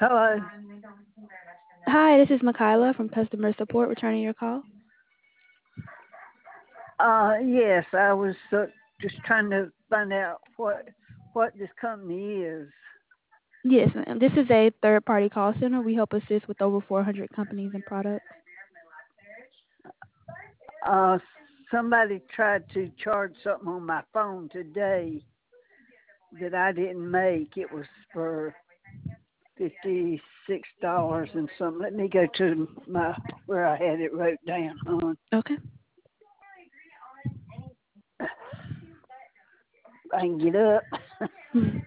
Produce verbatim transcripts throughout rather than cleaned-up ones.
Hello. Hi, this is Makayla from customer support returning your call. Uh, yes, I was uh, just trying to find out what what this company is. Yes, ma'am. This is a third-party call center. We help assist with over four hundred companies and products. Uh, Somebody tried to charge something on my phone today that I didn't make. It was for fifty six dollars and something. Let me go to my where I had it wrote down. Hon. Okay. I can get up. Mhm.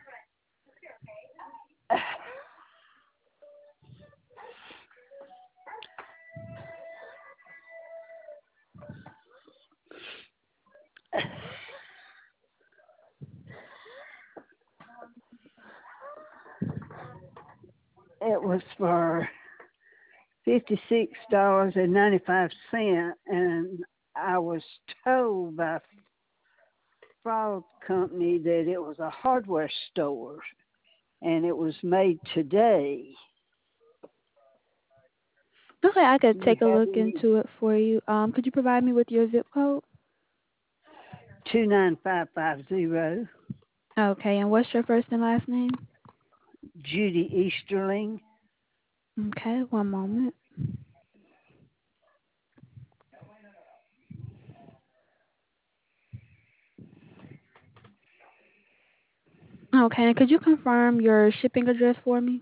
It was for fifty six dollars and ninety five cent, and I was told by fraud company that it was a hardware store and it was made today. Okay, I Do could you take a have look any? into it for you. Um, could you provide me with your zip code? Two nine five five zero. Okay, and what's your first and last name? Judy Easterling. Okay, one moment. Okay, and could you confirm your shipping address for me?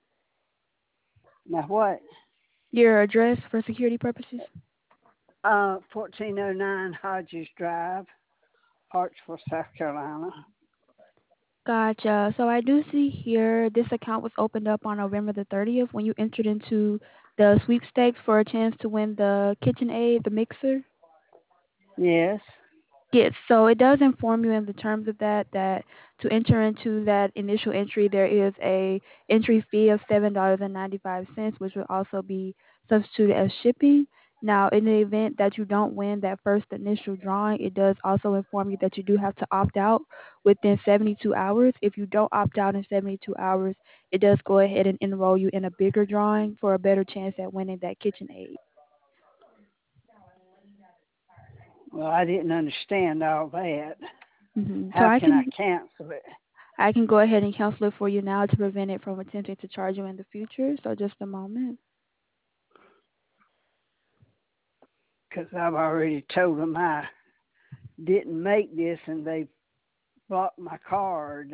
Now what? Your address for security purposes? Uh, fourteen oh nine Hodges Drive, Hartsville, South Carolina. Gotcha. So I do see here this account was opened up on November the thirtieth when you entered into the sweepstakes for a chance to win the KitchenAid, the mixer. Yes. Yes, so it does inform you in the terms of that that to enter into that initial entry there is a entry fee of seven dollars and ninety five cents, which will also be substituted as shipping. Now, in the event that you don't win that first initial drawing, it does also inform you that you do have to opt out within seventy two hours. If you don't opt out in seventy two hours, it does go ahead and enroll you in a bigger drawing for a better chance at winning that KitchenAid. Well, I didn't understand all that. hmm So How I can I can cancel it? I can go ahead and cancel it for you now to prevent it from attempting to charge you in the future. So just a moment. Because I've already told them I didn't make this and they blocked my card.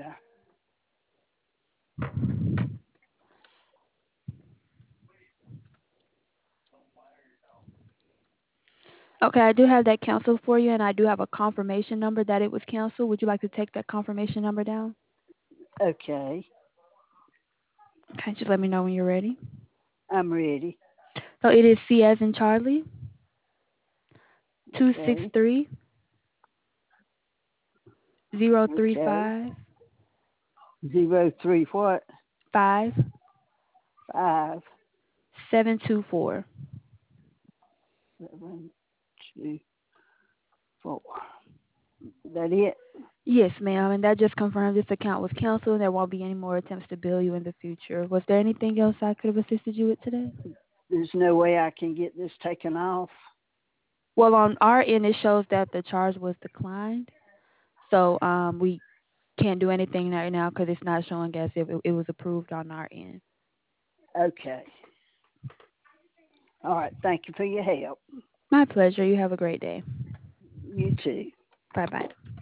Okay, I do have that canceled for you, and I do have a confirmation number that it was canceled. Would you like to take that confirmation number down? Okay, Okay, just let me know when you're ready. I'm ready. So it is C as in Charlie, two six Okay, three zero three okay. five Zero three what? five Five seven two four. seven two four. That it? Yes, ma'am, and that just confirms this account was canceled. There won't be any more attempts to bill you in the future. Was there anything else I could have assisted you with today? There's no way I can get this taken off. Well, on our end, it shows that the charge was declined. So um, we can't do anything right now because it's not showing as if it, it was approved on our end. Okay. All right. Thank you for your help. My pleasure. You have a great day. You too. Bye bye.